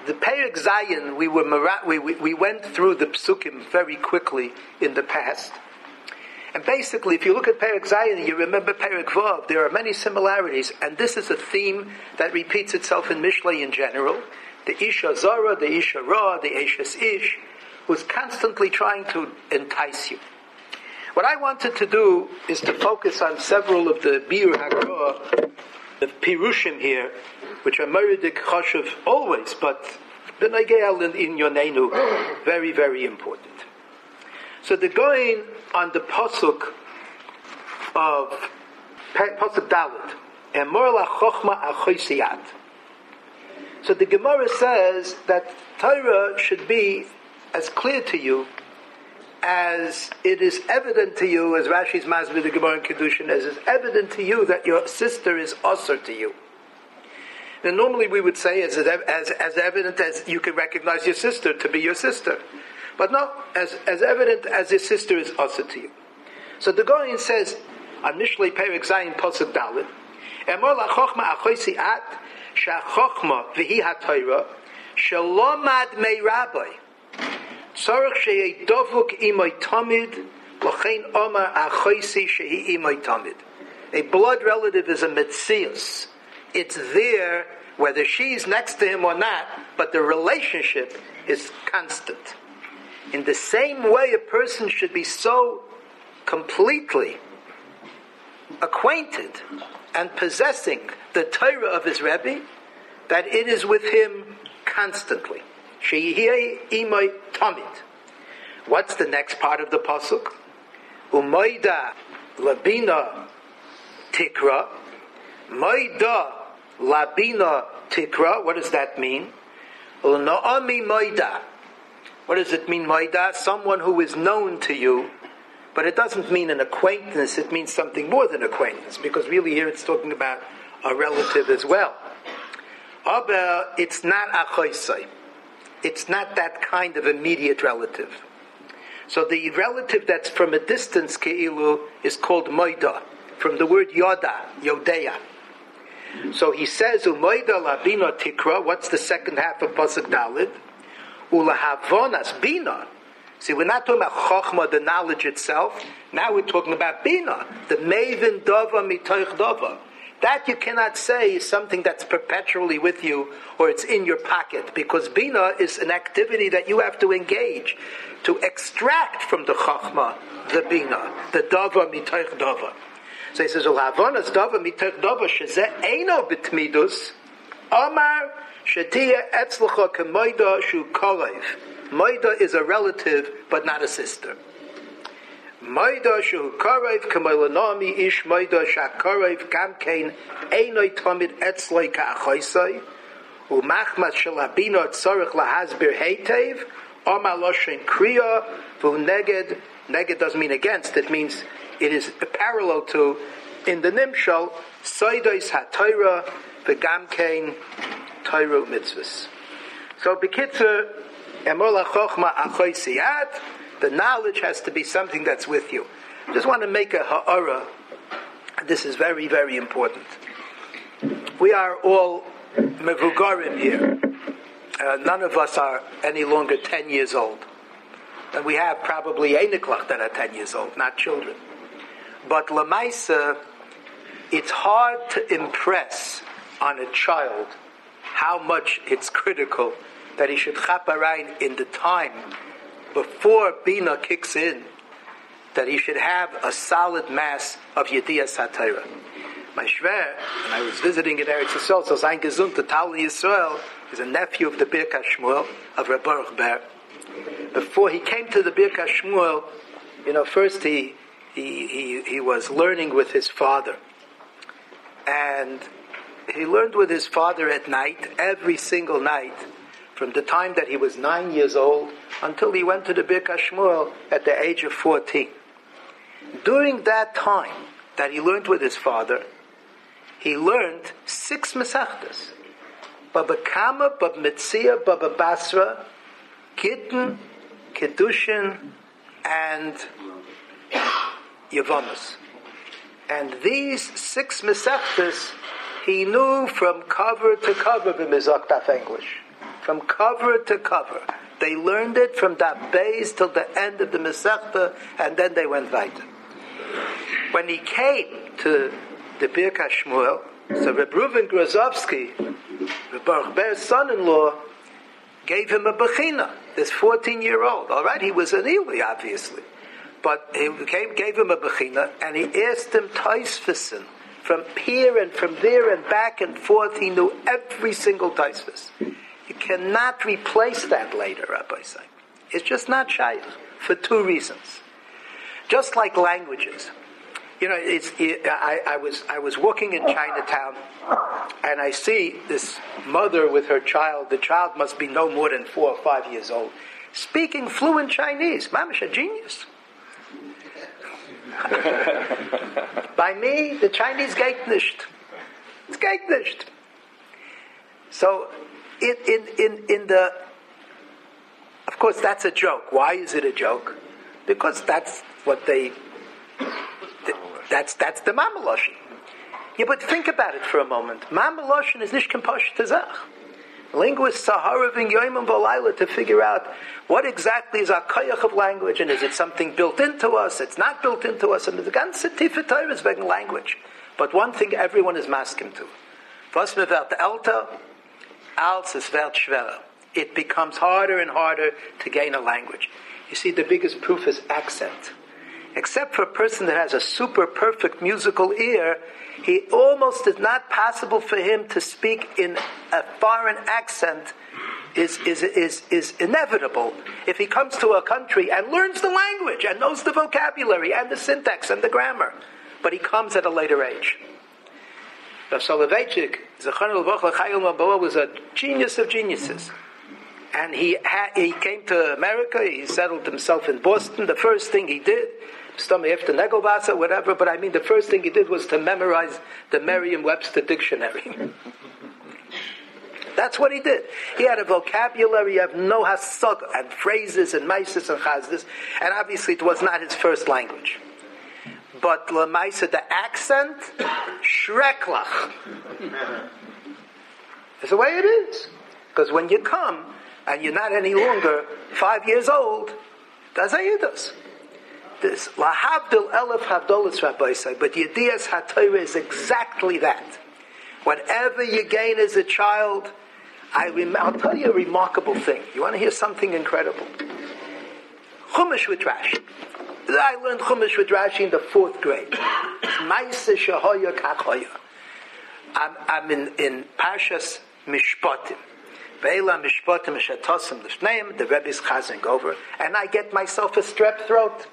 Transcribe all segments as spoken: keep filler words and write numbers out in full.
the Perek Zayin, we, were, we, we, we went through the Psukim very quickly in the past. And basically, if you look at Perek Zayin, you remember Perek Vav, there are many similarities, and this is a theme that repeats itself in Mishlei in general. The Isha Zara, the Isha Ra, the Eshes Ish, who's constantly trying to entice you. What I wanted to do is to focus on several of the Biur HaGra, the Pirushim here, which are Meridik Choshev always, but B'nai in, in Yonenu, very, very important. So the going on the Pasuk of Pasuk Dalet, Emor la Chochma Achoisiyat. So the Gemara says that Torah should be as clear to you as it is evident to you, as Rashi's Masbid the Gemara in Kedushin, as is evident to you that your sister is usher to you. Now normally we would say as, as, as evident as you can recognize your sister to be your sister. But no, as, as evident as your sister is usher to you. So the Goyen says, on Mishlei Perek Zayin Pasuk Dalet, Emor la Chochma Achoisi At, Sha Chochma V'hi HaTorah, Shalomad Mei Rabbi, Tzarech Sheyei Dovuk Imay Tamid, L'chein Omar Achoisi Shehi Imay Tamid. A blood relative is a Metzius. It's there whether she's next to him or not, but the relationship is constant. In the same way, a person should be so completely acquainted and possessing the Torah of his Rebbe that it is with him constantly. Sheyihi imay tamid. What's the next part of the pasuk? Umayda labina tikra. Mayda labina tikra. What does that mean? Unaami mayda. What does it mean, mayda? Someone who is known to you. But it doesn't mean an acquaintance, it means something more than acquaintance, because really here it's talking about a relative as well. Aber it's not achoisai. It's not that kind of immediate relative. So the relative that's from a distance, ke'ilu, is called moida, from the word yoda, yodeya. So he says, umoida labina tikra, what's the second half of Pasuk Dalet? Ulahavonas bina. See, we're not talking about chokhmah, the knowledge itself. Now we're talking about bina, the maven dava mitoich dava. That you cannot say is something that's perpetually with you or it's in your pocket, because bina is an activity that you have to engage to extract from the chokhmah the bina, the dava mitoich dava. So he says, "Ulavonas dava mitoich dava shezeh eino b'tmidus amar shetiyah etzlecha kemoida shu kolev." Moida is a relative, but not a sister. Moida shu karev k'moilanami ish moida shakarev gamkein einoi tamid etzloi ka'achoisai u'machmas shalabina tzarech lahasbir heitev amar loshen kriya v'uneged. Neged doesn't mean against, it means it is parallel to, in the nimshal, soidois ha-Torah v'gamkein Torah mitzvahs. So, b'kitzur, the knowledge has to be something that's with you. I just want to make a ha'ara. This is very, very important. We are all mevugarim here. Uh, none of us are any longer ten years old. And we have probably einiklach that are ten years old, not children. But lamaisa, it's hard to impress on a child how much it's critical that he should chaparain in the time before Bina kicks in, that he should have a solid mass of Yediyas HaTorah. My shver, when I was visiting in Eretz Yisrael, so sein gesund to Tal Yisrael, is a nephew of the Birkas Shmuel, of Reb Baruch Ber. Before he came to the Birkas Shmuel, you know, first he, he, he, he was learning with his father. And he learned with his father at night, every single night, from the time that he was nine years old until he went to the Birkas Shmuel at the age of fourteen. During that time that he learned with his father, he learned six Masechtas. Baba Kama, Baba Metzia, Baba Basra, Gittin, Kedushin, and Yevamos. And these six Masechtas he knew from cover to cover b'Mizrachtaf English. from cover to cover. They learned it from Daf Beis till the end of the Masechta, and then they went weiter. When he came to the Birkas Shmuel, so Reb Reuven Grozovsky, Reb Baruch Ber's son-in-law, gave him a bechina, this fourteen-year-old. All right, he was an Eli, obviously. But he came, gave him a bechina, and he asked him Taisvisin, from here and from there and back and forth. He knew every single Taisvis. You cannot replace that later, Rabbi say. It's just not shaykh, for two reasons. Just like languages. You know, it's, it, I, I was I was walking in Chinatown, and I see this mother with her child. The child must be no more than four or five years old, speaking fluent Chinese. Mamish, a genius. By me, the Chinese geht nicht. It's geht nicht. So, in, in, in, in the... Of course, that's a joke. Why is it a joke? Because that's what they... That's that's the Mamaloshin. Yeah, but think about it for a moment. Mamaloshin is nicht kein Tazach. Linguists are harav Yom and V'Layla to figure out what exactly is our koyach of language, and is it something built into us? It's not built into us, and the ganze tiefe Torah is wegen language. But one thing everyone is masking to: was mir wird älter, als es wird schwerer. It becomes harder and harder to gain a language. You see, the biggest proof is accent. Except for a person that has a super perfect musical ear, he almost is not possible for him to speak in a foreign accent. Is, is, is, is inevitable if he comes to a country and learns the language and knows the vocabulary and the syntax and the grammar. But he comes at a later age. Rav Soloveitchik, Zechron L'Vrocha Chayil Maboa, was a genius of geniuses. And he, ha- he came to America, he settled himself in Boston. The first thing he did, Stomach after Negelwasser, whatever, but I mean the first thing he did was to memorize the Merriam-Webster dictionary. That's what he did. He had a vocabulary of no hasog and phrases and maises and chazdas, and obviously it was not his first language. But lemaisa, the accent, shreklach. That's the way it is. Because when you come, and you're not any longer five years old, that's how you do. This lahavdil elef havdolis, Rabbi say, but Yedias HaTorah is exactly that. Whatever you gain as a child, I rem- I'll tell you a remarkable thing. You want to hear something incredible? Chumash with Rashi. I learned Chumash with Rashi in the fourth grade. Maisa shehoya kachoya. I'm, I'm in, in Parshas Mishpatim. Ve'ela Mishpatim Shatosim L'Shneim. The Rebbe is chazing over, and I get myself a strep throat.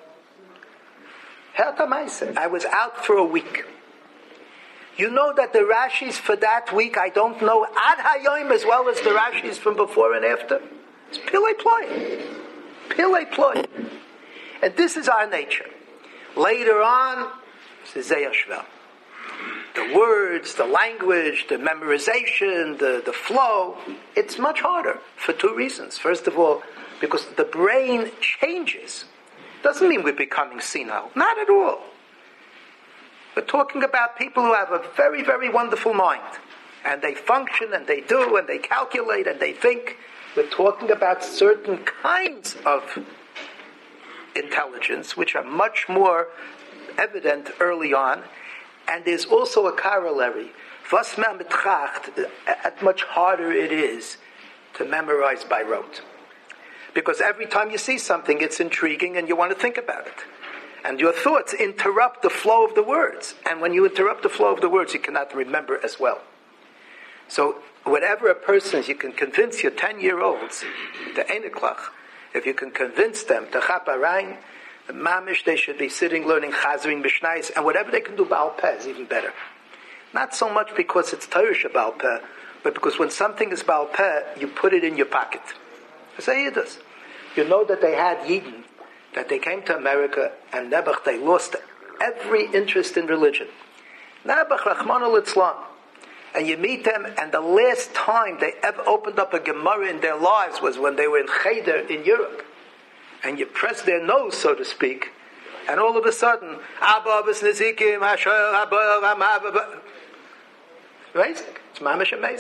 I was out for a week. You know that the Rashis for that week, I don't know Ad Hayoim as well as the Rashis from before and after. It's Pilei Ploy. Pilei Ploy. And this is our nature. Later on, it's the Zeyah Shvel. The words, the language, the memorization, the, the flow, it's much harder for two reasons. First of all, because the brain changes. Doesn't mean we're becoming senile. Not at all. We're talking about people who have a very, very wonderful mind. And they function, and they do, and they calculate, and they think. We're talking about certain kinds of intelligence, which are much more evident early on. And there's also a corollary. Was man betracht, at much harder it is to memorize by rote. Because every time you see something, it's intriguing and you want to think about it. And your thoughts interrupt the flow of the words. And when you interrupt the flow of the words, you cannot remember as well. So whatever a person, you can convince your ten-year-olds, the Einiklach, if you can convince them to Chaparain, the Mamish, they should be sitting learning Chazrin Mishnais, and whatever they can do Baal Peh is even better. Not so much because it's Torah Baal Peh, but because when something is Baal Peh, you put it in your pocket. Say it does. You know that they had Yidden, that they came to America, and Nebuch, they lost every interest in religion. Nebuch, Rachmana Litzlan. And you meet them, and the last time they ever opened up a Gemara in their lives was when they were in Cheder in Europe. And you press their nose, so to speak, and all of a sudden, Abba, Nizikim, Hashem, Abba, Amazing. It's mamish amazing.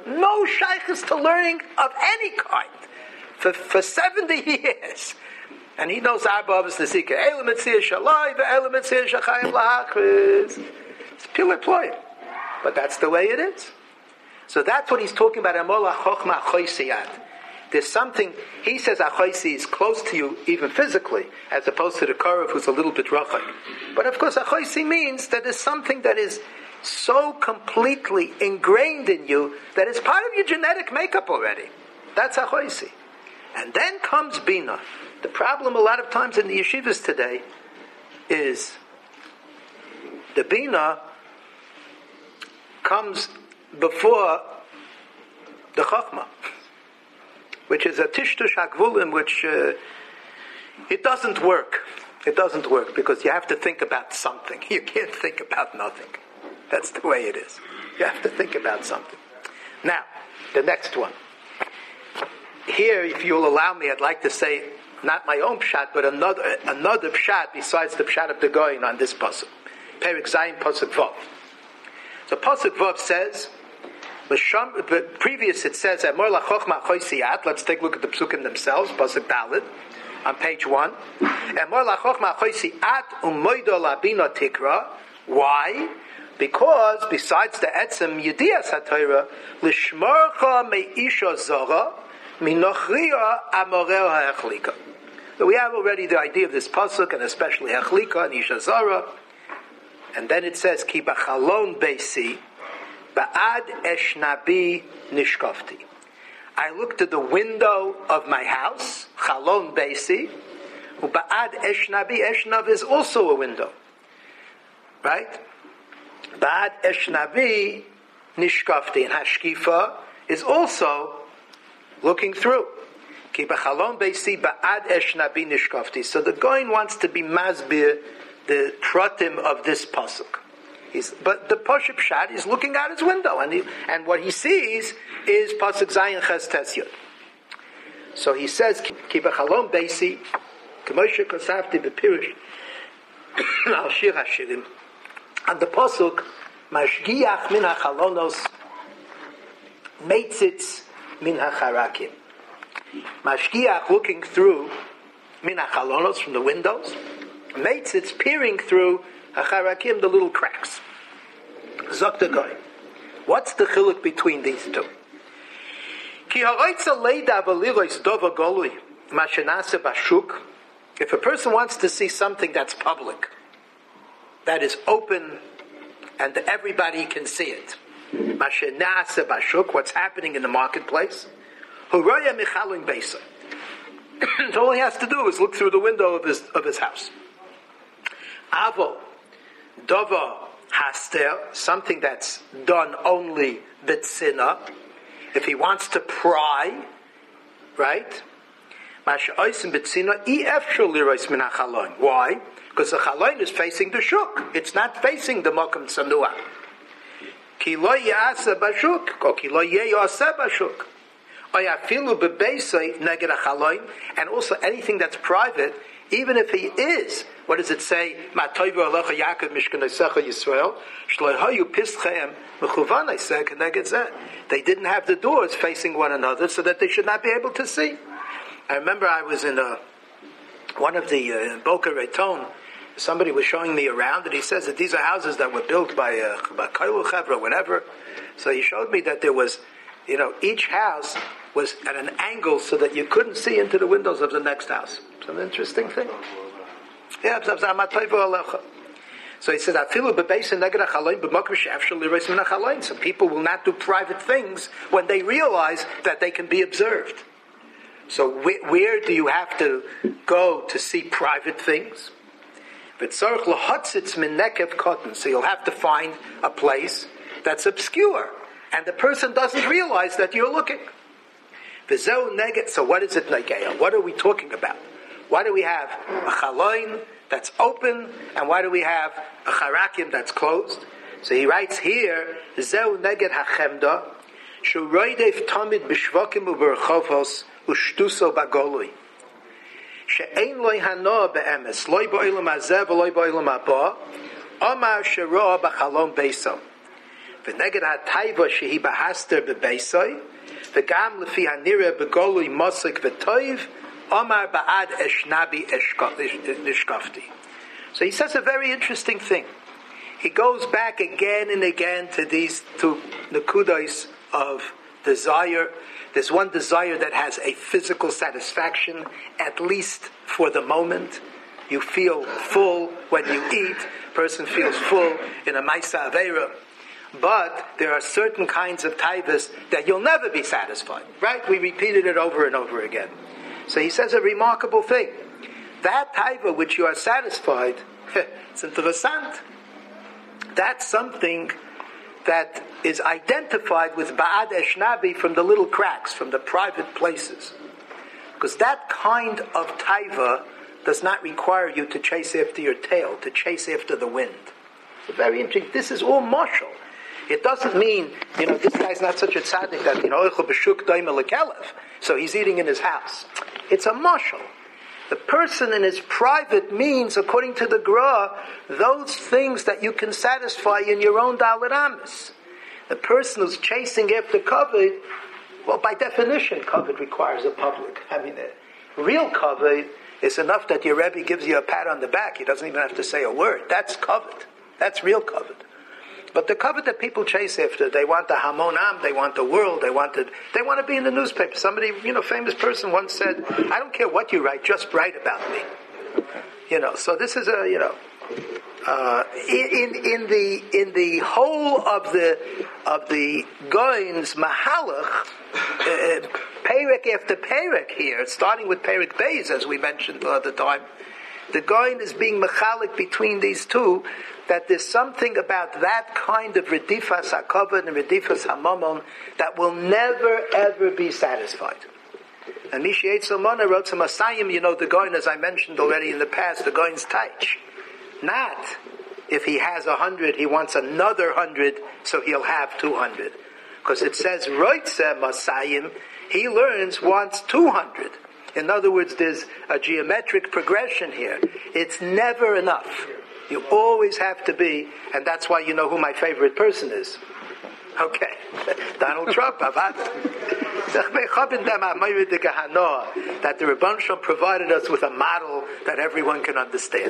no shaykhs to learning of any kind for, for seventy years. And he knows Arba Avos Nesika. Elam Etzir Shalai, Elam Etzir Shachayim Lahachris. It's pure ploy. But that's the way it is. So that's what he's talking about. Amol HaChochma Achoisiyat. There's something, he says Achoisi is close to you, even physically, as opposed to the Karev who's a little bit rachak. But of course, Achoisi means that there's something that is so completely ingrained in you that is part of your genetic makeup already. That's Achoisi. And then comes Bina. The problem a lot of times in the yeshivas today is the Bina comes before the Chachma, which is a Tishtush HaGvulim, which uh, it doesn't work. It doesn't work because you have to think about something. You can't think about nothing. That's the way it is. You have to think about something. Now, the next one. Here, if you'll allow me, I'd like to say not my own pshat, but another another pshat besides the pshat of the Goyin on this pasuk. Perik Zayin pasuk Vav. So pasuk Vav says, but previous it says, let's take a look at the psukim themselves, pasuk Dalet, on page one. Why? Because besides the etzem yediyas haTorah, lishmarcha meisha zara minochriya amoreh ha'echlika. So we have already the idea of this pasuk, and especially hechlika and isha zara. And then it says, ki b'chalon beisi ba'ad eshnabi nishkafti. I looked at the window of my house, chalon beisi, u'ba'ad eshnabi, eshnav is also a window. Right? Ba'ad eshnabi nishkafti, and hashkifa is also looking through. Ki b'chalon beisi ba'ad eshnabi nishkafti. So the Goyin wants to be masbir the pratim of this pasuk. He's, but the Pashup Pshat is looking out his window, and he, and what he sees is pasuk Zayin Ches Tes Yud. So he says, "Ki b'chalon beisi, k'moshe kosavti b'pirish al shir hashirim." And the pasuk Mashgiach min hachalonos, meitzitz min hacharakim. Mashgiach looking through min hachalonos from the windows. Meitzitz peering through hacharakim, the little cracks. Zok the Goy. What's the chiluk between these two? Ki ha'oitza leida v'lilois dova golui mashenase bashuk. If a person wants to see something that's public, that is open, and everybody can see it, mashenase bashuk, what's happening in the marketplace, huroya michalin beisa. So all he has to do is look through the window of his of his house. Avo, dova haster, something that's done only b'tzina. If he wants to pry, right? Masha oisim b'tzina, efshul lirois min hachalon. Why? Because the chalon is facing the shuk. It's not facing the mokum tzanua. Ki lo ya'asa b'shuk, or ki lo ye'asa b'shuk. Oyafilu b'beisai neged hachalon, and also anything that's private, even if he is, what does it say? They didn't have the doors facing one another so that they should not be able to see. I remember I was in a, one of the uh, Boca Raton. Somebody was showing me around, and he says that these are houses that were built by uh, by Kailu Chevra, whatever. So he showed me that there was, you know, each house was at an angle so that you couldn't see into the windows of the next house. It's an interesting thing. Yeah, so he said, some people will not do private things when they realize that they can be observed. So where, where do you have to go to see private things? So you'll have to find a place that's obscure, and the person doesn't realize that you're looking. So what is it, Negeya? What are we talking about? Why do we have a chaloin that's open, and why do we have a charakim that's closed? So he writes here, Zeu neged hachemda, shu roidev tamid b'shvakim u'berchovos u'shtuso bagolui. She'ein loy hanoah be'emes, loy bo'olam hazeh v'loy bo'olam haba, omar sheroah b'chalom beiso. V'neged ha'taiva shehi b'haster b'beisai, v'gam lefi ha'nireh b'golui mosik v'toiv, omar ba'ad eshnabi nishkafti. So he says a very interesting thing. He goes back again and again to these two nekudos of desire. There's one desire that has a physical satisfaction, at least for the moment. You feel full when you eat. Person feels full in a Maisa Aveira. But there are certain kinds of taivas that you'll never be satisfied. Right? We repeated it over and over again. So he says a remarkable thing. That taiva which you are satisfied, it's interessant. That's something that is identified with Ba'ad Eshnabi from the little cracks, from the private places. Because that kind of taiva does not require you to chase after your tail, to chase after the wind. It's very interesting. This is all martial. It doesn't mean, you know, this guy's not such a tzaddik that, you know, so he's eating in his house. It's a martial. The person in his private means, according to the Gra, those things that you can satisfy in your own Dalet Amis. The person who's chasing after kavod, well, by definition, kavod requires a public. I mean, the real kavod is enough that your Rebbe gives you a pat on the back. He doesn't even have to say a word. That's kavod. That's real kavod. But the kavod that people chase after, they want the hamonam, they want the world, they want the, they want to be in the newspaper. Somebody, you know, famous person once said, I don't care what you write, just write about me. You know, so this is a, you know, uh, in in the in the whole of the of the Goin's Mahalach, uh, Perek after Perek here, starting with Perek Beis, as we mentioned the other time, the Goin is being machalik between these two, that there's something about that kind of redifas hakavod and redifas hamamon that will never ever be satisfied. And Mishi Eitzel Mona wrote some Asayim, you know, the Goin, as I mentioned already in the past, the Goin's taich. Not if he has a hundred, he wants another hundred, so he'll have two hundred. Because it says, Roitze Masayim, he learns, wants two hundred. In other words, there's a geometric progression here. It's never enough. You always have to be, and that's why you know who my favorite person is. Okay. Donald Trump, that the Rebbeinu Shalom provided us with a model that everyone can understand.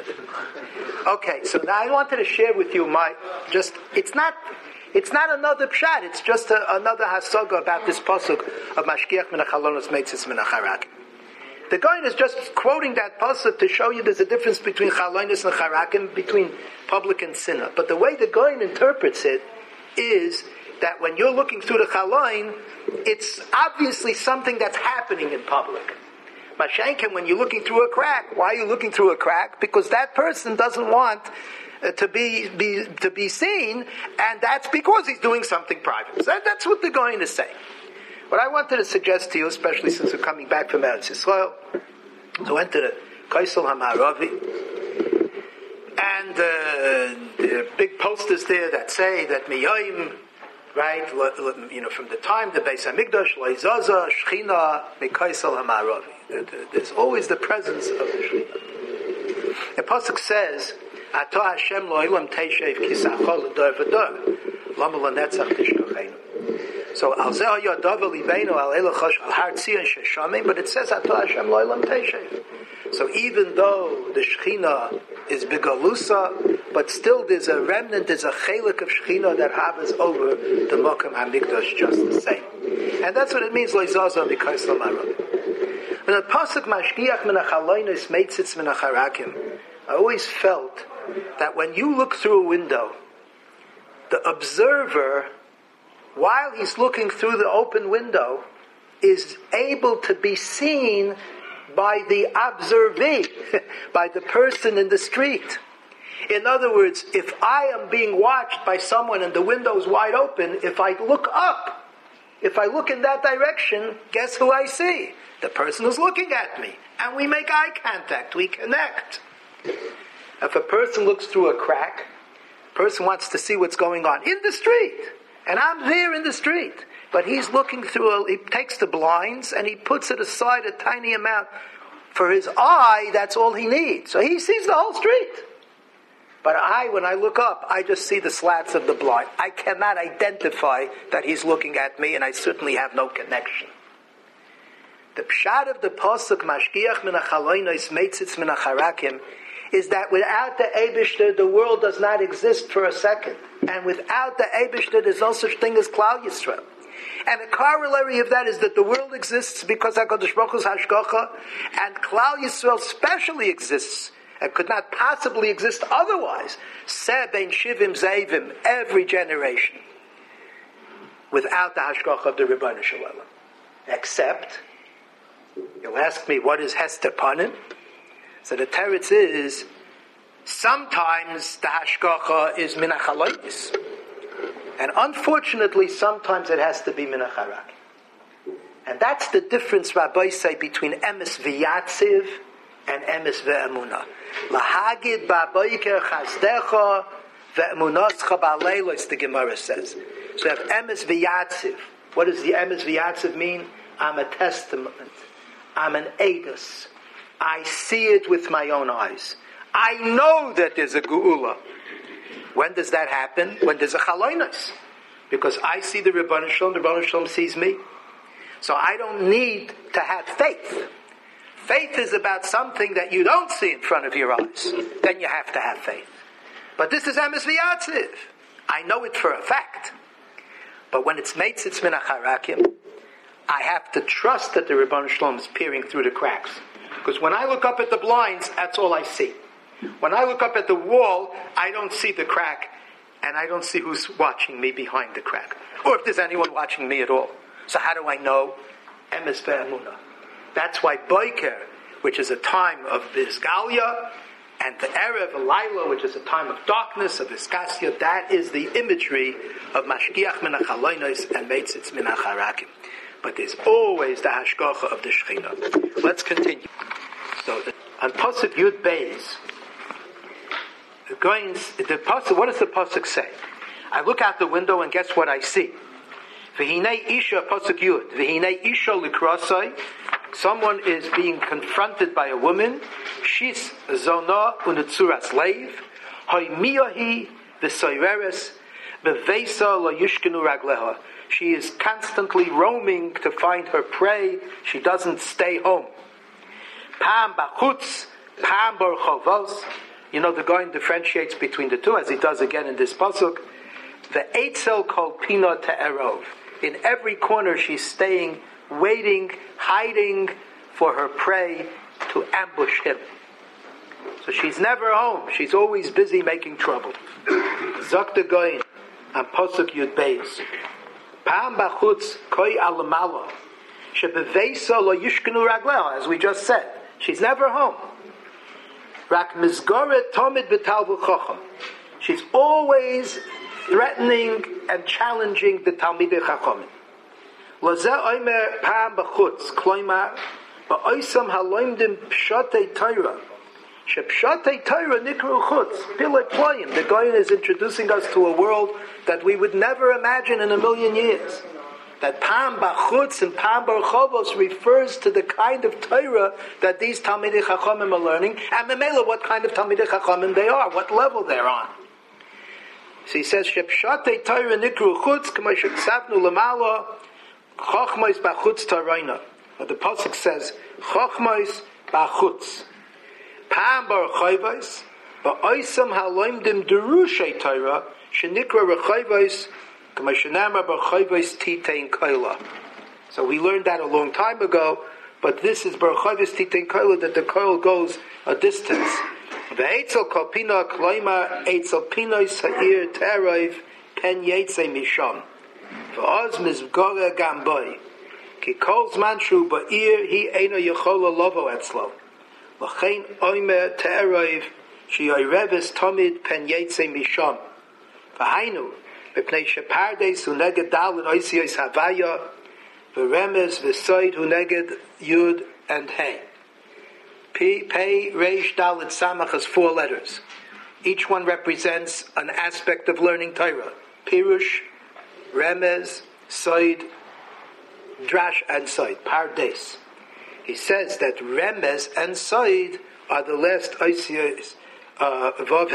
Okay, so now I wanted to share with you my, just, it's not, it's not another pshat, it's just a, another hasaga about this pasuk of Mashkiach min hachalonos meitzis min hacharakim. The guy is just quoting that pasuk to show you there's a difference between chalonos and charakim, between public and sinner. But the way the guy interprets it is that when you're looking through the chalain, it's obviously something that's happening in public. Mashenkin, when you're looking through a crack, why are you looking through a crack? Because that person doesn't want uh, to be, be to be seen, and that's because he's doing something private. So that, that's what the guy is saying. What I wanted to suggest to you, especially since we're coming back from Eretz Yisrael, so I went to the Kaisel HaMa'aravi, and uh, there are big posters there that say that Miyayim, right, you know, from the time the Beis HaMikdash, Leizaza, Shechina, Mikaisel HaMa'aravi. There's always the presence of the Shechina. The pasuk says, "Ato Hashem lo'ilam teishev kisachol l'dor v'dor, lama l'netzach tishkocheinu." So al zeh ha'yadav libeinu al elochosh al har tzion sheshamim, but it says Ato Hashem lo'ilam teishev. So even though the Shechina is Bigalusa, but still there's a remnant, there's a chelik of Shechina that hovers over the Mokum HaMikdash just the same. And that's what it means, Loizaza Mikaisel Marav. When the Pasuk Mashkiach min hachalonos meitzis min hacharakim, I always felt that when you look through a window, the observer, while he's looking through the open window, is able to be seen by the observee, by the person in the street. In other words, if I am being watched by someone and the window is wide open, if I look up, if I look in that direction, guess who I see? The person who's looking at me. And we make eye contact, we connect. If a person looks through a crack, a person wants to see what's going on in the street. And I'm there in the street. But he's looking through, a, he takes the blinds and he puts it aside a tiny amount. For his eye, that's all he needs. So he sees the whole street. But I, when I look up, I just see the slats of the blind. I cannot identify that he's looking at me, and I certainly have no connection. The pshat of the pasuk Mashgiach min hachalonos meitzitz min hacharakim is that without the Eibishter, the world does not exist for a second, and without the Eibishter, there's no such thing as Klal Yisrael. And the corollary of that is that the world exists because HaKadosh Baruch Hu's hashgacha, and Klal Yisrael specially exists and could not possibly exist otherwise. Seh ben shivim zeivim, every generation, without the hashgacha of the Rebbeinu Shalom. Except, you'll ask me, what is Hester Panim? So the teretz is, sometimes the hashgacha is min hachalonos, and unfortunately, sometimes it has to be min hacharak. And that's the difference, Rabbi say, between emes v'yatziv and emes ve'emunah. Lahagid ba'boiker chazdecha ve'emunascha ba'leilos, the Gemara says. So you have emes v'yatziv. What does the emes v'yatziv mean? I'm a testament. I'm an edus. I see it with my own eyes. I know that there's a geula. When does that happen? When there's a chalonos. Because I see the Rebbeinu Shalom, the Rebbeinu Shalom sees me. So I don't need to have faith. Faith is about something that you don't see in front of your eyes. Then you have to have faith. But this is emes v'yatziv. I know it for a fact. But when it's meitzitz min hacharakim, I have to trust that the Rebbeinu Shalom is peering through the cracks. Because when I look up at the blinds, that's all I see. When I look up at the wall, I don't see the crack, and I don't see who's watching me behind the crack, or if there's anyone watching me at all. So how do I know? Emes ve'emunah. That's why Boiker, which is a time of Bizgalia, and the Erev Laila, which is a time of darkness, of Iskasya, that is the imagery of Mashgiach min hachalonos and Meitzitz min hacharakim. But there's always the hashgacha of the Shekhinah. Let's continue. So on Pasuk Yud Beis, going the pasuk. What does the pasuk say? I look out the window and guess what I see? V'hinei isha pasuk Yud. V'hinei isha likrasai. Someone is being confronted by a woman. She's zona unetzura slave. Hoimiyahi v'soireres bevesa lo yushkenu ragleha. She is constantly roaming to find her prey. She doesn't stay home. Pam bachutz, pam barchovos. You know, the Goyen differentiates between the two, as he does again in this pasuk. The eitzel called pina te'erov. In every corner, she's staying, waiting, hiding for her prey to ambush him. So she's never home. She's always busy making trouble. Zok the Goyen on pasuk Yud Beis. Pam bachutz koi alamala shebeveisa lo yishkenu ragleo. As we just said, she's never home. Rak mizgoret tomid v'tal v'chocham. She's always threatening and challenging the Talmidei Chachamim. Lazeh oimer pam b'chutz kloimar ba'oisam haloimdim pshatei Torah. Shepshatei Torah nikru chutz pilei ployim. The Goyen is introducing us to a world that we would never imagine in a million years. That Pam Bachutz and Pam Barchovos refers to the kind of Torah that these Talmidei Chachamim are learning, and Memela, what kind of Talmidei Chachamim they are, what level they're on. So he says, Shepshatei Torah nikru chutz k'mo sheksavnu lamala chochmos bachutz tarayna. But the pasuk says, chochmos bachutz. Pam Barchovos ba'oisam haloimdim derushei Torah shenikra rechovos. So we learned that a long time ago, but this is Barchovos Titein Koila, that the koil goes a distance. Ve'etzel kolpina kloima etzel pinoi sa'ir te'arayv pen yetzei misham. Ve'oz mizgora gamboi. Ki kol zman shu ba'ir hi eino yechola lovo etzlo. L'chein oimer te'arayv she'oireves tomid pen yetzei misham. V'hainu B'pnei shepardes hu neged dal and oisiyos havaya, v'remez v'soid hu neged yud and hey. P, pei, reish, dal, and samach has four letters. Each one represents an aspect of learning Torah. Pirush, remez, soid, drash, and soid. Pardes. He says that remez and soid are the last oisiyos, uh, vav hey,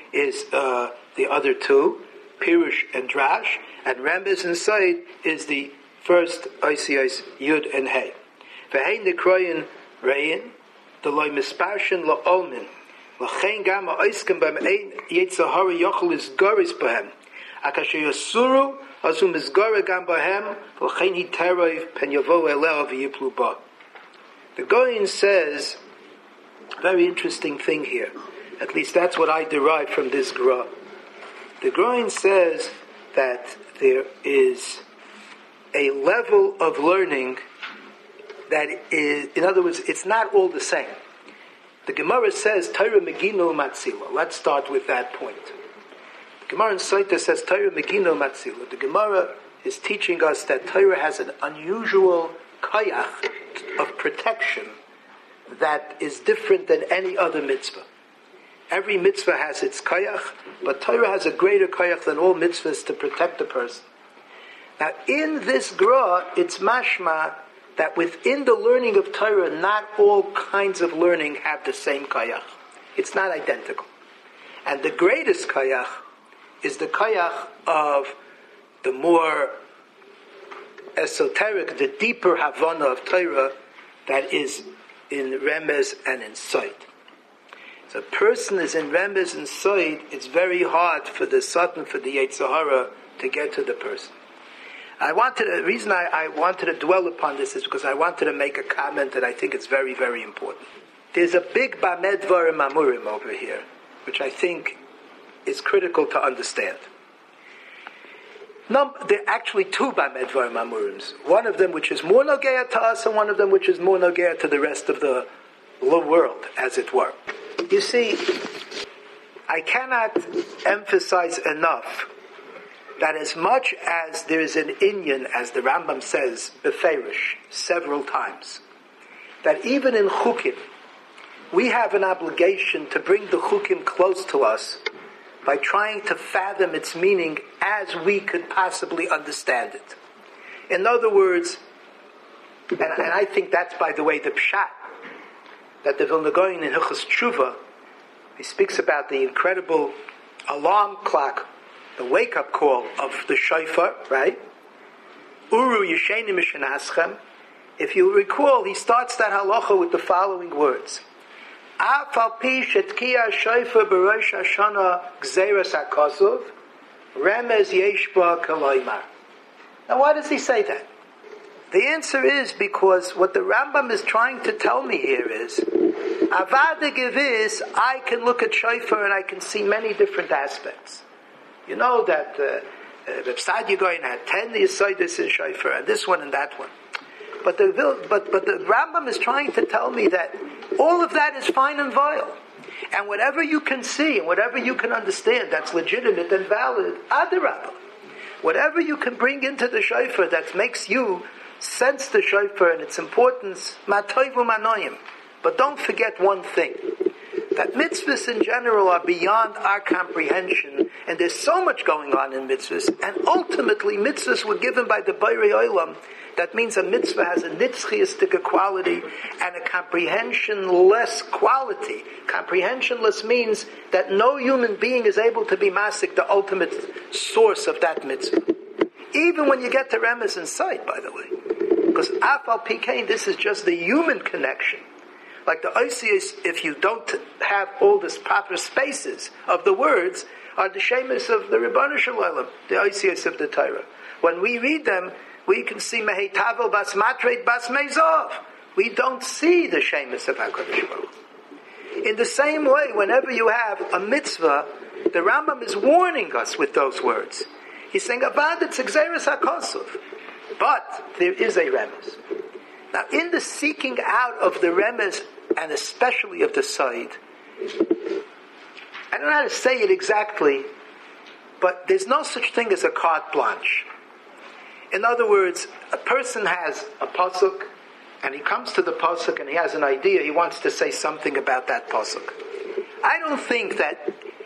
is uh, the other two, Pirush and Drash, and Remez inside is the first Oisios Yud and Hey. V'hei nekroyin reyin, the loy misparshin lo olmin, l'chein gam ha'oiskim b'hem ein yetzahara yochel is goris b'hem, akashe yosuru asum is gore gam b'hem, l'chein hi teroiv pen yavo eleo v'yiplu ba. The Goyin says, very interesting thing here, at least that's what I derive from this Gra. The Goyin says that there is a level of learning that is, in other words, it's not all the same. The Gemara says, Torah Megino Matzila. Let's start with that point. The Gemara in Saita says, Torah Megino Matzila. The Gemara is teaching us that Torah has an unusual kayach of protection that is different than any other mitzvah. Every mitzvah has its kayach, but Torah has a greater kayach than all mitzvahs to protect a person. Now, in this gra, it's mashma that within the learning of Torah, not all kinds of learning have the same kayach. It's not identical. And the greatest kayach is the kayach of the more esoteric, the deeper havana of Torah that is in Remez and in Sod. So a person is in Remez and Sod, it's very hard for the Satan, for the Yetzer Hara to get to the person. I wanted, the reason I, I wanted to dwell upon this is because I wanted to make a comment that I think is very, very important. There's a big Bamed Dvarim Amurim over here, which I think is critical to understand. No, there are actually two Bamed Dvarim Amurims. One of them which is more nogea to us, and one of them which is more nogea to the rest of the world, as it were. You see, I cannot emphasize enough that as much as there is an inyan, as the Rambam says, beferish, several times, that even in chukim, we have an obligation to bring the chukim close to us by trying to fathom its meaning as we could possibly understand it. In other words, and, and I think that's, by the way, the pshat, that the Vilna Gaon in Hilchos Tshuva, he speaks about the incredible alarm clock, the wake-up call of the shofar, right? Uru yesheni mishenaschem. If you recall, he starts that halacha with the following words. Af al pi shetkiya shofar b'rosh hashana gzeras hakosov, remez yesh ba kaloymar. Now why does he say that? The answer is because what the Rambam is trying to tell me here is, avada gevis, I can look at shofar and I can see many different aspects. You know that Reb Sadia Goyen had ten Yesodis in shofar, and this one and that one. But the but but the Rambam is trying to tell me that all of that is fine and vile, and whatever you can see and whatever you can understand that's legitimate and valid, adarabah. Whatever you can bring into the shofar that makes you sense the shofar and its importance, matoivu manoyim. But don't forget one thing. That mitzvahs in general are beyond our comprehension, and there's so much going on in mitzvahs, and ultimately mitzvahs were given by the Borei Olam. That means a mitzvah has a nitzchiistic quality and a comprehension-less quality. Comprehension-less means that no human being is able to be masik, the ultimate source of that mitzvah. Even when you get to Remez and Sod, by the way. Because Afal Pikein, this is just the human connection. Like the Oisios, if you don't have all the proper spaces of the words, are the shemus of the Ribbonu Shel Olam, the Oisios of the Torah. When we read them, we can see Mehei Tavel Bas Matred Bas Meizov. We don't see the shemus of HaKadosh Baruch Hu. In the same way, whenever you have a mitzvah, the Rambam is warning us with those words. He's saying, Avad it's Gzeres HaKosov. But there is a remez. Now, in the seeking out of the remez, and especially of the Sod, I don't know how to say it exactly, but there's no such thing as a carte blanche. In other words, a person has a pasuk, and he comes to the pasuk and he has an idea, he wants to say something about that pasuk. I don't think that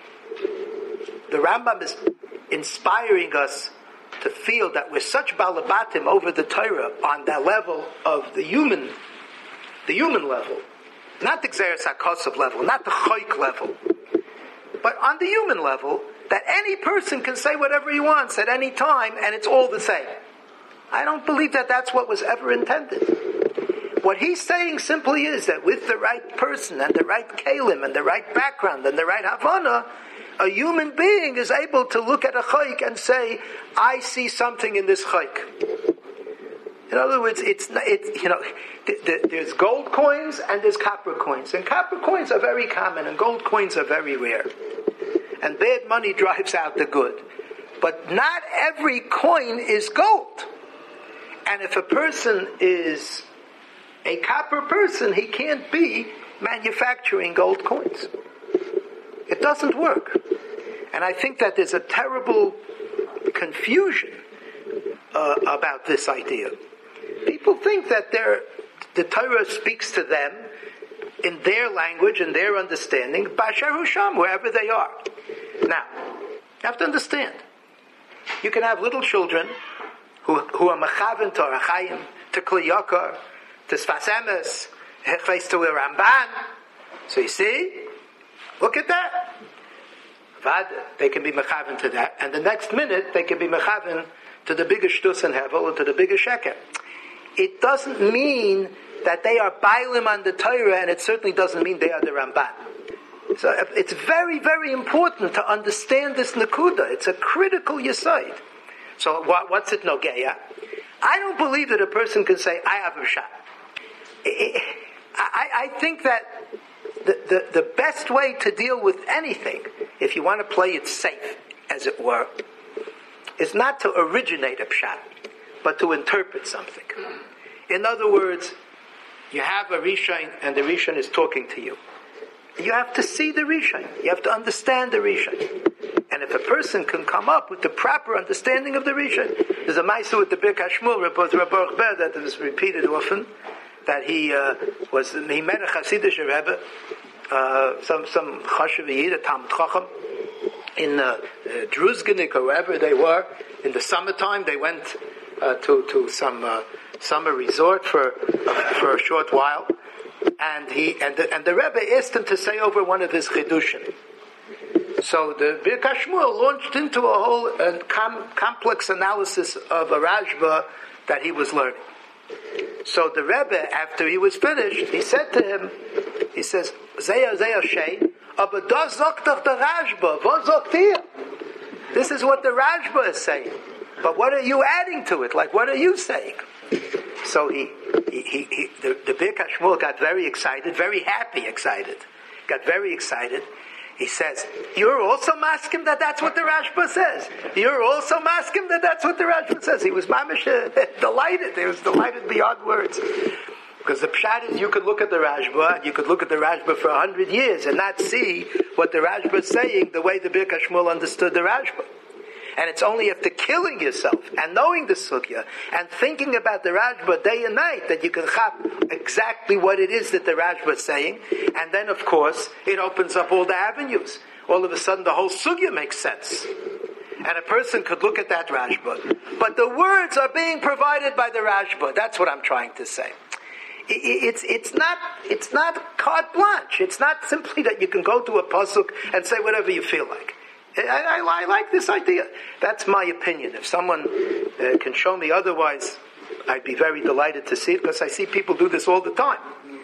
the Rambam is inspiring us to feel that we're such balabatim over the Torah on that level of the human, the human level, not the Gzeres HaKosov level, not the Choik level, but on the human level, that any person can say whatever he wants at any time, and it's all the same. I don't believe that that's what was ever intended. What he's saying simply is that with the right person, and the right kalim, and the right background, and the right havana, a human being is able to look at a chayk and say, I see something in this chayk. In other words, it's, it's you know, th- th- there's gold coins and there's copper coins. And copper coins are very common and gold coins are very rare. And bad money drives out the good. But not every coin is gold. And if a person is a copper person, he can't be manufacturing gold coins. It doesn't work. And I think that there's a terrible confusion uh, about this idea. People think that the Torah speaks to them in their language and their understanding, Basher Husham, wherever they are. Now, you have to understand, you can have little children who, who are mechaven to Arachayim, to Kli Yakar, to Sfas Emes, to a Ramban. So you see, look at that. Vad, they can be mechaven to that, and the next minute they can be mechaven to the biggest shtus and hevel or to the biggest sheker. It doesn't mean that they are bailim on the Torah, and it certainly doesn't mean they are the Ramban. So it's very, very important to understand this nakuda. It's a critical yesod. So what, what's it nogeya? I don't believe that a person can say, I have a shot. I, I think that the, the, the best way to deal with anything, if you want to play it safe, as it were, is not to originate a pshat, but to interpret something. In other words, you have a Rishon, and the Rishon is talking to you. You have to see the Rishon. You have to understand the Rishon. And if a person can come up with the proper understanding of the Rishon, there's a Ma'aseh with the Birkas Shmuel, Rabbi Baruch Ber, that is repeated often, that he uh, was, he met a Hasidic Rebbe, uh, some, some Chashuv Yid, a Talmud Chacham, in uh, uh, Druzganik or wherever they were. In the summertime, they went uh, to, to some uh, summer resort for, uh, for a short while. And he and the, and the Rebbe asked him to say over one of his chidushim. So the Birkas Shmuel launched into a whole uh, com- complex analysis of a Rashba that he was learning. So the Rebbe, after he was finished, he said to him, he says, "Zeya zeya shei, aber das sagt doch der Rashba. Was sagt ihr? This is what the Rashba is saying. But what are you adding to it? Like, what are you saying?" So he, he, he, he the, the Birkas Shmuel got very excited, very happy excited, got very excited. He says, "You're also masking that that's what the Rashba says. You're also masking that that's what the Rashba says." He was mamish uh, delighted. He was delighted beyond words. Because the pshat is, you could look at the Rashba, and you could look at the Rashba for a hundred years and not see what the Rashba is saying the way the Birkas Shmuel understood the Rashba. And it's only after killing yourself and knowing the sugya and thinking about the Rashba day and night that you can chap exactly what it is that the Rashba is saying. And then, of course, it opens up all the avenues. All of a sudden, the whole sugya makes sense. And a person could look at that Rashba. But the words are being provided by the Rashba. That's what I'm trying to say. It's it's not it's not carte blanche. It's not simply that you can go to a pasuk and say whatever you feel like. I, I, I like this idea. That's my opinion. If someone uh, can show me otherwise, I'd be very delighted to see it, because I see people do this all the time.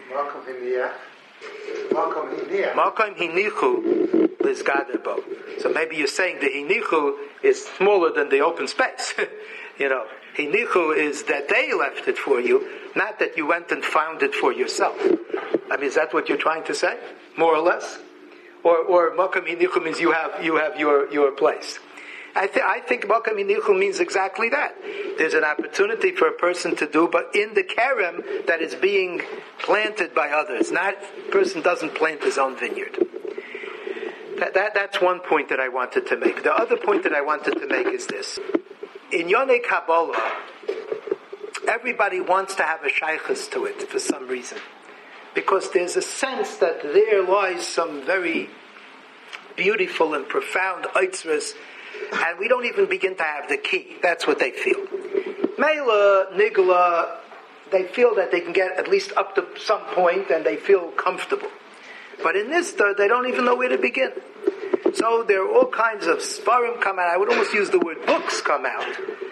Makom hinichu lizgaderbo. So maybe you're saying the hinichu is smaller than the open space. You know, hinichu is that they left it for you, not that you went and found it for yourself. I mean, is that what you're trying to say? More or less? Or, or makam hinichu means you have you have your, your place. I, th- I think makam hinichu means exactly that. There's an opportunity for a person to do, but in the kerem that is being planted by others. Not a person doesn't plant his own vineyard. That, that that's one point that I wanted to make. The other point that I wanted to make is this: in Yonei Kabbalah, everybody wants to have a shaykhus to it for some reason. Because there's a sense that there lies some very beautiful and profound eitzras, and we don't even begin to have the key. That's what they feel. Mela, Nigla, they feel that they can get at least up to some point, and they feel comfortable. But in this, they don't even know where to begin. So there are all kinds of Sfarim come out. I would almost use the word books come out.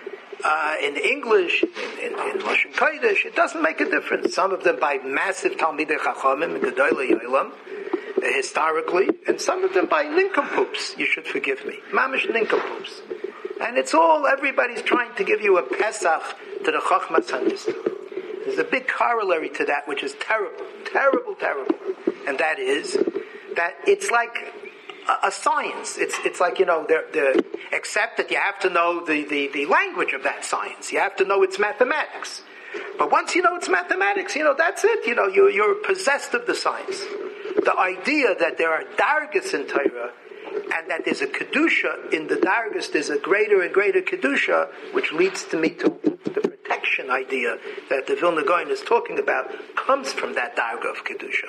Uh, in English, in, in, in Lashon Kodesh, it doesn't make a difference. Some of them by massive Talmidei Chachamim, Gedolei Yolam, historically, and some of them by nincompoops, you should forgive me. Mamish nincompoops. And it's all, everybody's trying to give you a Pesach to the Chochmas Hanista. There's a big corollary to that, which is terrible, terrible, terrible. And that is, that it's like a, a science. It's it's like, you know, they're, they're, except that you have to know the, the, the language of that science. You have to know its mathematics. But once you know it's mathematics, you know, that's it. You know, you're, you're possessed of the science. The idea that there are dargas in Torah, and that there's a kedusha in the dargas, there's a greater and greater kedusha, which leads to me to the protection idea that the Vilna Gaon is talking about, comes from that darga of kedusha.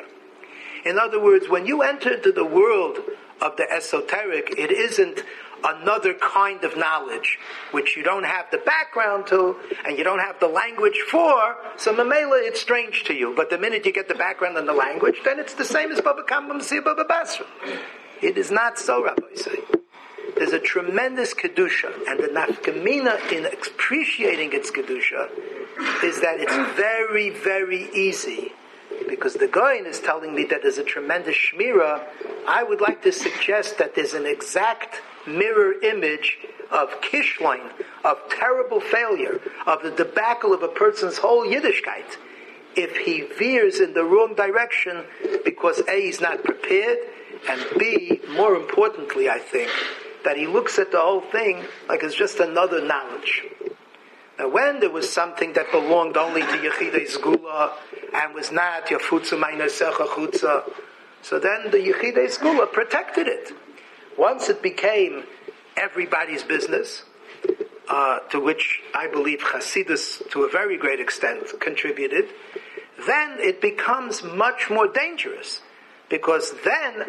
In other words, when you enter into the world of the esoteric, it isn't another kind of knowledge which you don't have the background to and you don't have the language for, so mamela it's strange to you. But the minute you get the background and the language, then it's the same as Baba Kama Messiah Baba Basra. It is not so, Rabbi say. There's a tremendous kedusha, and the nafkamina in appreciating its kedusha is that it's very, very easy. Because the Goyen is telling me that there's a tremendous shmira, I would like to suggest that there's an exact mirror image of kishlein, of terrible failure, of the debacle of a person's whole Yiddishkeit, if he veers in the wrong direction because A, he's not prepared, and B, more importantly, I think, that he looks at the whole thing like it's just another knowledge. Now, when there was something that belonged only to Yechidei Sgula and was not Yafutza Ma'inasecha Chutza, so then the Yechidei Sgula protected it. Once it became everybody's business, uh, to which I believe Hasidus, to a very great extent, contributed, then it becomes much more dangerous. Because then,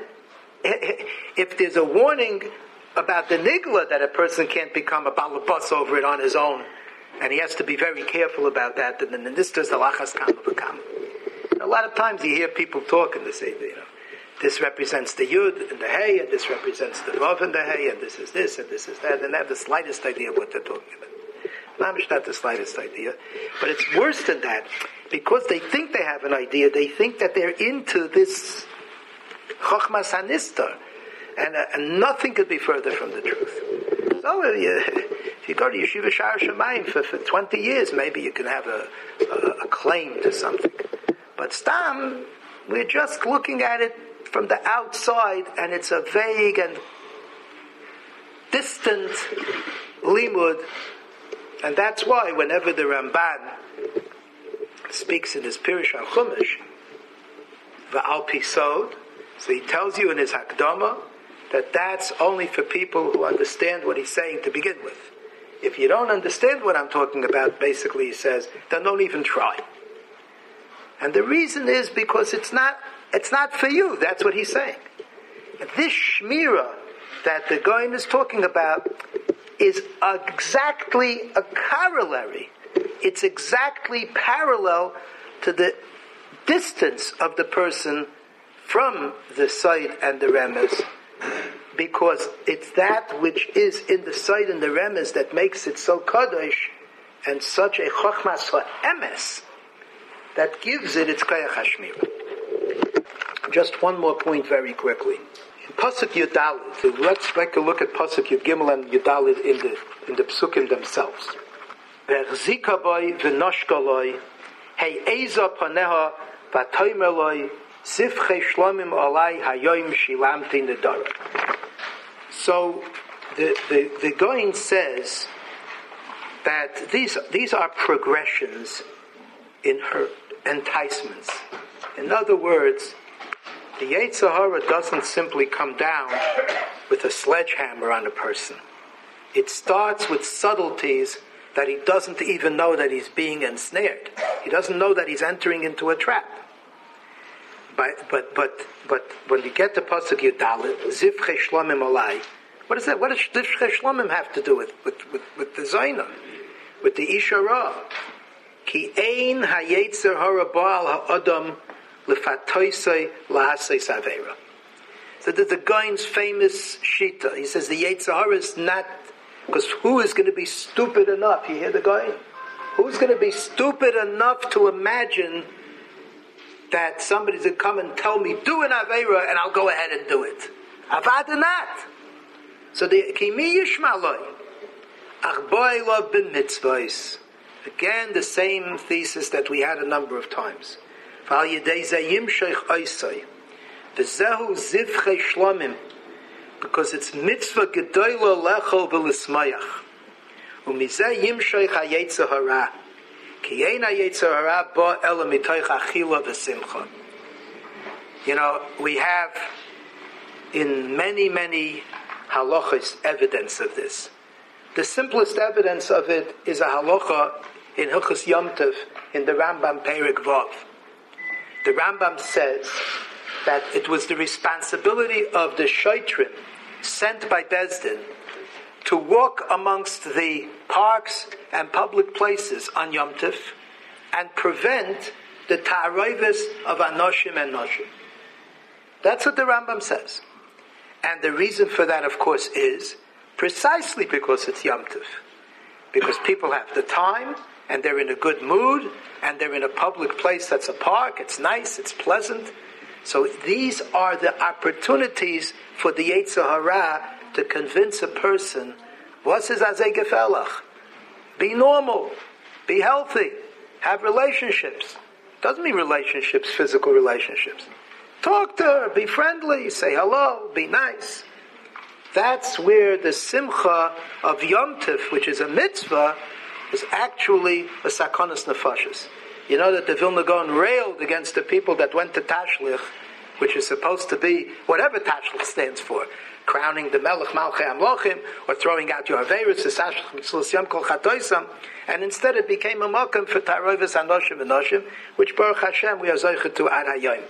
if there's a warning about the nigla that a person can't become a balabas over it on his own, and he has to be very careful about that, and then this does the lachas kama v'kama. A lot of times you hear people talk and they say, you know, this represents the yud and the hey, and this represents the vav and the hey, and this is this and this is that, and they have the slightest idea of what they're talking about. Mamish not the slightest idea, but it's worse than that, because they think they have an idea. They think that they're into this chochmas hanistar, and, uh, and nothing could be further from the truth. So uh, you, if you go to Yeshiva Shar Shamayim for, for twenty years, maybe you can have a, a, a claim to something. But Stam, we're just looking at it from the outside, and it's a vague and distant limud, and that's why whenever the Ramban speaks in his Pirush on Chumash, V'al Pisod, so he tells you in his Hakdama that that's only for people who understand what he's saying to begin with. If you don't understand what I'm talking about, basically he says, then don't even try. And the reason is because it's not it's not for you. That's what he's saying. This shmira that the Goyen is talking about is exactly a corollary. It's exactly parallel to the distance of the person from the side and the remez, because it's that which is in the side and the remez that makes it so kadosh and such a chochmas ha'emes that gives it its kayach hashmira. Just one more point very quickly. In Pasuk Yudalid, let's take a look at Pasuk Yud Gimel and Yudalid in the in the psukim themselves. Ve'chzika boy v'noshka loy he'eza paneha v'toymer loy sifchei shlomim alai hayoim shilamti nedara. So the the the Goyen says that these these are progressions in her enticements. In other words, the Yetzer Hara doesn't simply come down with a sledgehammer on a person. It starts with subtleties that he doesn't even know that he's being ensnared. He doesn't know that he's entering into a trap. But but but but when you get to Pasuk Yudalit, Zivchei Shlomim Alai, what is that? What does Zivchei Shlomim have to do with with with, with the Zaina, with the Isha Ra? Ki ein hayetzer hara ba'al ha'adam lefatoisei la'asei saveira. So there's the Gaon's famous shita. He says the Yetzer Hara is not, because who is going to be stupid enough? You hear the Gaon? Who's going to be stupid enough to imagine that somebody's going to come and tell me, do an Aveira, and I'll go ahead and do it? Avada not. So the Kimi Yishmaloi, Achboi Lov bin Mitzvahs. Again, the same thesis that we had a number of times. Val Yedei Zayim Sheikh Oisai. V'zehu Zivchei Shlomim. Because it's mitzvah gedoyla lechol v'lismayach. Umizeh yimshoich ha-yetzer hara. Ki ein ha-yetzer hara ba ela mitoich achila v'simcha. You know, we have in many, many halachas evidence of this. The simplest evidence of it is a halacha in Hilchos Yom Tov in the Rambam Perek Vav. The Rambam says that it was the responsibility of the shoitrim sent by Beis Din to walk amongst the parks and public places on Yom Tov and prevent the ta'arayvus of anoshim and noshim. That's what the Rambam says. And the reason for that, of course, is precisely because it's Yom Tov. Because people have the time, and they're in a good mood, and they're in a public place that's a park, it's nice, it's pleasant. So these are the opportunities for the Yetzer Hara to convince a person, was is azay gefelach? Be normal, be healthy, have relationships. Doesn't mean relationships, physical relationships. Talk to her, be friendly, say hello, be nice. That's where the simcha of Yom Tov, which is a mitzvah, is actually a sakonas nefashos. You know that the Vilna Gaon railed against the people that went to Tashlich, which is supposed to be whatever Tashlich stands for, crowning the Melech Malchei Amlochim, or throwing out your Aveirus, the Tashlich Mitzvos Yom Kol Chatoisam, and instead it became a mokum for Taroivus Anoshim and Noshim, which Baruch Hashem we are zoichet to ad hayom.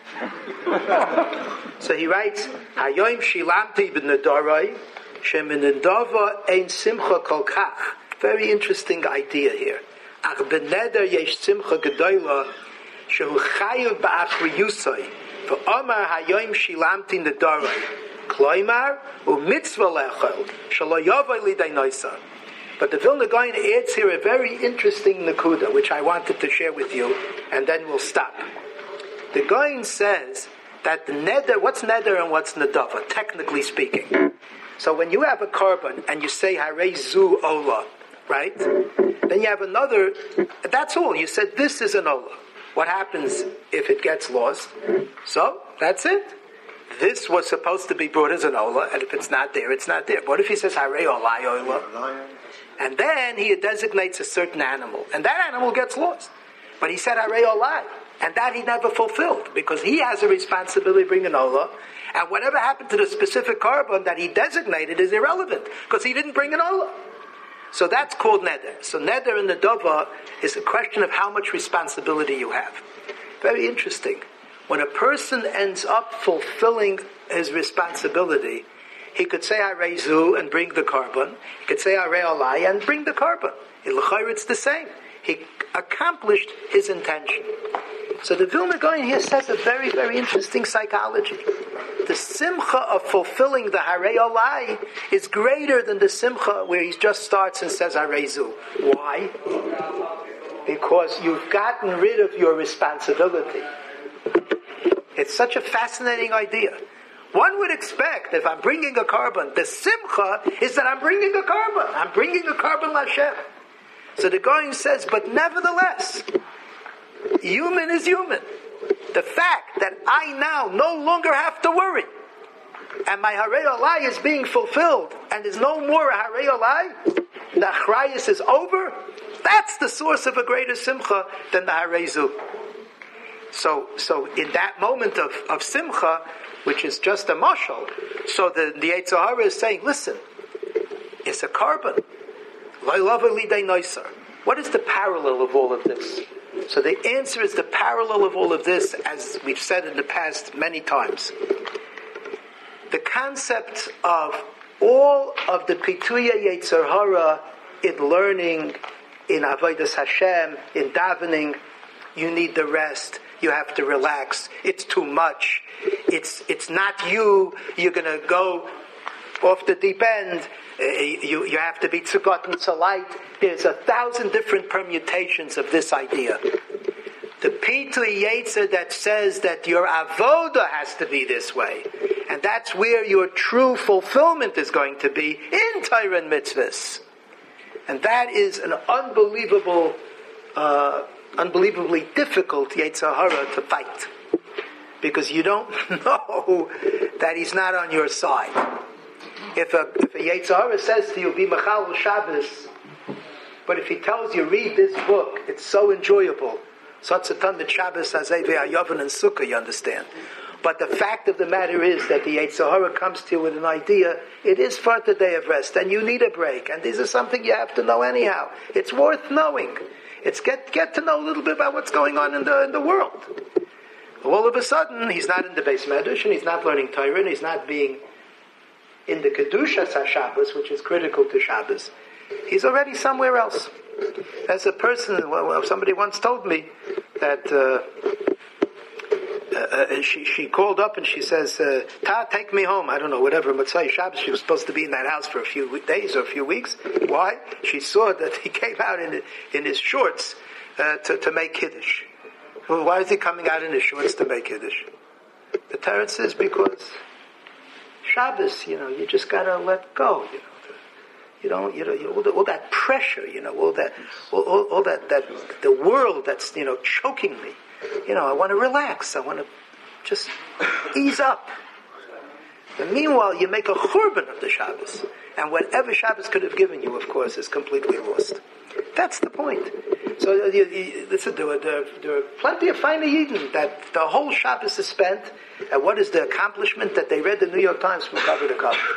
So he writes, Hayom shilamti b'nedarai, sheminendava ein simcha kol kach. Very interesting idea here. Ach b'neder yesh simcha gedoyla, shehu chayiv ba'achriyusai, v'omar hayom shilamti nedarai, kloimar u'mitzvah lechol, shelo yovai liday noisa. But the Vilna Gaon adds here a very interesting nakuda, which I wanted to share with you, and then we'll stop. The Gaon says that the neder, what's neder and what's nedava, technically speaking. So when you have a carbon and you say Harei Zu Ola, right? Then you have another, that's all. You said this is an Ola. What happens if it gets lost? So, that's it. This was supposed to be brought as an Ola, and if it's not there, it's not there. What if he says Harei Olai Ola? And then he designates a certain animal, and that animal gets lost. But he said Harei Olai. And that he never fulfilled, because he has a responsibility to bring an Ola, and whatever happened to the specific carbon that he designated is irrelevant, because he didn't bring an Ola. So that's called neder. So neder in the dova is a question of how much responsibility you have. Very interesting. When a person ends up fulfilling his responsibility, he could say Harei Zu and bring the carbon. He could say Harei Olai and bring the carbon. In l'chayr it's the same. He accomplished his intention. So the Vilna Gaon here says a very, very interesting psychology. The simcha of fulfilling the Harei Olai is greater than the simcha where he just starts and says Harei Zu. Why? Because you've gotten rid of your responsibility. It's such a fascinating idea. One would expect, if I'm bringing a carbon, the simcha is that I'm bringing a carbon. I'm bringing a carbon l'Hashem. So the Gaon says, but nevertheless, human is human. The fact that I now no longer have to worry, and my Harei Olai is being fulfilled, and there's no more Harei Olai, the Achrayus is over, that's the source of a greater simcha than the Harei Zu. So, so in that moment of, of simcha, which is just a mashal, so the, the Yetzer Hara is saying, listen, it's a carbon. What is the parallel of all of this? So the answer is the parallel of all of this, as we've said in the past many times. The concept of all of the Pituya Yetzer Hara in learning, in Avodas Hashem, in davening, you need the rest, You have to relax. It's too much. It's it's not you. You're going to go off the deep end. Uh, you, you have to be tzukot and tzalait. There's a thousand different permutations of this idea. The Pitli Yetzer that says that your avoda has to be this way, and that's where your true fulfillment is going to be in Torah and mitzvahs. And that is an unbelievable, uh, unbelievably difficult Yetzer Hara to fight, because you don't know that he's not on your side. If a, if a Yetzer Hara says to you, be Machal Shabbos, but if he tells you, read this book, it's so enjoyable, Satzatan the Shabbos Hazei Ve'ayovan and Sukkah, you understand. But the fact of the matter is that the Yetzer Hara comes to you with an idea, it is for the day of rest, and you need a break, and this is something you have to know anyhow. It's worth knowing. It's get get to know a little bit about what's going on in the in the world. All of a sudden, he's not in the Beis Medrash, and he's not learning Torah, and he's not being in the Kedushas HaShabbos, which is critical to Shabbos. He's already somewhere else. As a person, well, somebody once told me that uh, uh, she she called up and she says, uh, "Ta, take me home." I don't know, whatever. Motzai Shabbos, she was supposed to be in that house for a few days or a few weeks. Why? She saw that he came out in in his shorts uh, to to make kiddush. Well, why is he coming out in his shorts to make kiddush? The Torah says because Shabbos, you know, you just gotta let go, you know. You don't, you know, all, the, all that pressure, you know, all that, all, all, all that, that, the world that's, you know, choking me. You know, I want to relax. I want to just ease up. And meanwhile, you make a churban of the Shabbos. And whatever Shabbos could have given you, of course, is completely lost. That's the point. So, you, you, listen, there are, there, are, there are plenty of fine Yidden that the whole Shabbos is spent. And what is the accomplishment? That they read the New York Times from cover to cover.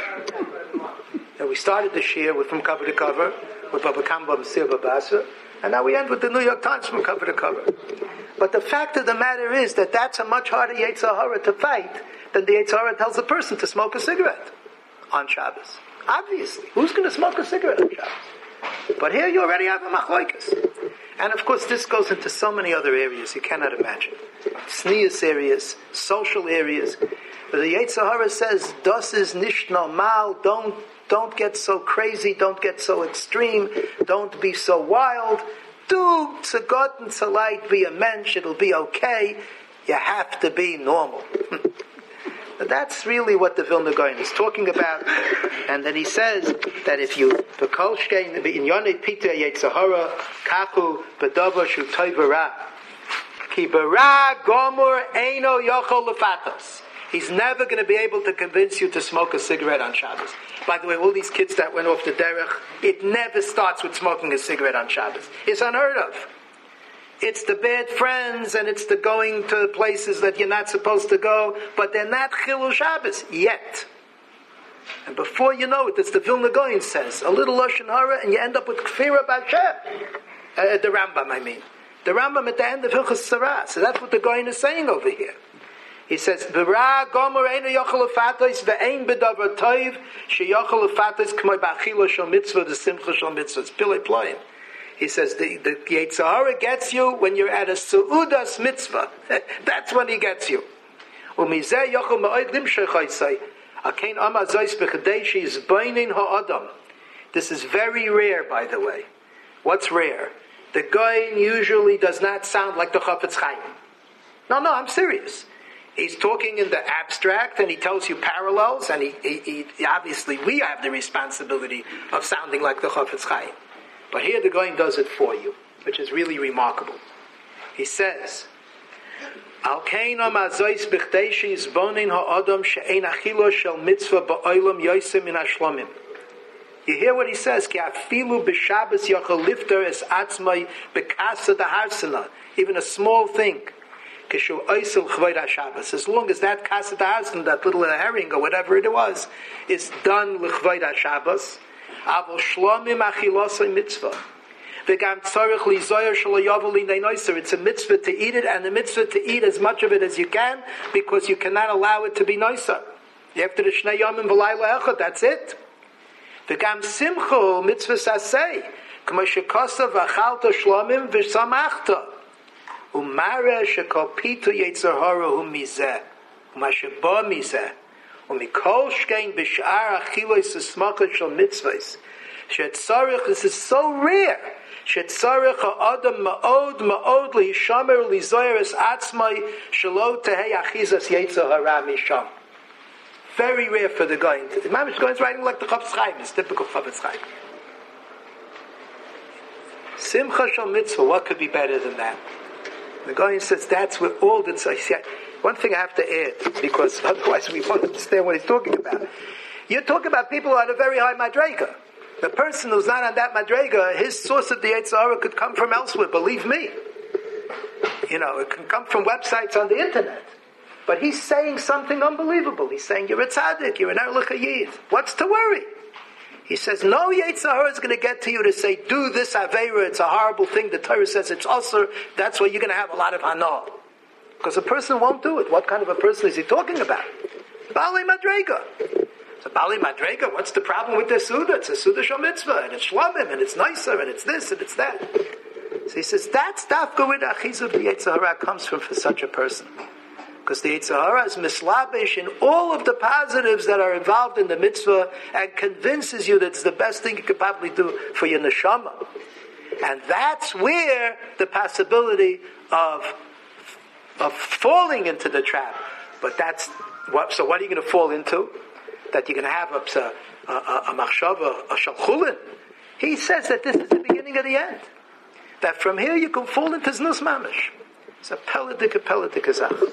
And we started this year with from cover to cover with Baba Kamba and Sir Babasa, and now we end with the New York Times from cover to cover. But the fact of the matter is that that's a much harder Yetzer Hara to fight than the Yetzer Hara tells a person to smoke a cigarette on Shabbos. Obviously, who's going to smoke a cigarette on Shabbos? But here you already have a machloikas. And of course, this goes into so many other areas you cannot imagine. Sneas areas, social areas. But the Yetzer Hara says, "Das is nicht normal. Don't don't get so crazy. Don't get so extreme. Don't be so wild. Do tzagot and tzalait. Be a mensch. It'll be okay. You have to be normal." But that's really what the Vilna Gaon is talking about. And then he says that if you the kolshkein in yonei pita Yetzer Hara kaku bedava shu toivara ki bara gomor eino yochol lefatos. He's never going to be able to convince you to smoke a cigarette on Shabbos. By the way, all these kids that went off the derech, it never starts with smoking a cigarette on Shabbos. It's unheard of. It's the bad friends and it's the going to places that you're not supposed to go, but they're not Chilul Shabbos yet. And before you know it, it's the Vilna Gaon says, a little Lashon Hara and you end up with Kfira B'Hashem. Uh, the Rambam, I mean. The Rambam at the end of Hilchos Sarah. So that's what the Gaon is saying over here. He says, "V'ra gomer eino yochel lefatos ve'ein bedavar toiv sheyochel lefatos k'may ba'achila shel mitzvah the simcha shel mitzvah." It's pilei ployim. He says the the Yetzer Hara gets you when you're at a seudas mitzvah. That's when he gets you. U'mizeh yochel ma'od limshei chaysai akein amazois b'chadei is beinin ha'adam. This is very rare, by the way. What's rare? The Gaon usually does not sound like the Chafetz Chaim. No, no, I'm serious. He's talking in the abstract, and he tells you parallels, and he, he, he obviously we have the responsibility of sounding like the Chafetz Chaim. But here the Gaon does it for you, which is really remarkable. He says, "Al keina mazois b'chdei is bonin ha'adam she'ein achilo shel mitzvah ba'olam yosem min hashlamim." You hear what he says? Ki afilu b'Shabbos yochel lifter es atzmai b'kasa daharsana. Even a small thing. As long as that kasset hasen, that little herring or whatever it was, is done l'chvayt haShabbos, avol shlomim achilosay mitzvah. V'gam tzarich lizoyer shelo yovel l'ineinoiser. It's a mitzvah to eat it, and the mitzvah to eat as much of it as you can, because you cannot allow it to be noiser. After the shnei yomim v'layla echad, that's it. V'gam simcha mitzvah sasei, k'mo shekosav v'achalta shlomim v'samachta. Umare shekol pitu yetzer hara hu mizeh, umasheba mizeh, umikol shkein b'shar achilos esmachos shel mitzvahs. Shetzarich, this is so rare. Shetzarich ha'adam ma'od ma'od lihishamer lizoyer es atzmai shelo tehei achizas yetzer hara misham. Very rare for the guy. The Mamish Gaon is writing like the Chofetz Chaim. It's typical Chofetz Chaim. Simcha shel mitzvah. What could be better than that? The Gaon says that's where all the tzayis. One thing I have to add, because otherwise we won't understand what he's talking about. You're talking about people on a very high madrega. The person who's not on that madrega, his source of the Yetzer Hara could come from elsewhere. Believe me. You know, it can come from websites on the internet. But he's saying something unbelievable. He's saying, you're a tzaddik, you're an erlich hayid. What's to worry? He says, no Yetzer Hara is going to get to you to say, do this aveira, it's a horrible thing. The Torah says it's usur. That's where you're going to have a lot of hana. Because a person won't do it. What kind of a person is he talking about? Bali Madrega. So Bali Madrega, what's the problem with their Suda? It's a Suda Shal Mitzvah, and it's Shlamim, and it's nicer, and it's this, and it's that. So he says, that's dafka where the Achizah of the Yetzer Hara comes from for such a person. Because the Yetzer Hara is mislabish in all of the positives that are involved in the mitzvah and convinces you that it's the best thing you could probably do for your neshama. And that's where the possibility of of falling into the trap. But that's what. So what are you going to fall into? That you're going to have a a, a, a machshava, a shalchulin. He says that this is the beginning of the end. That from here you can fall into znus mamish. It's a peladik, a peladik azach.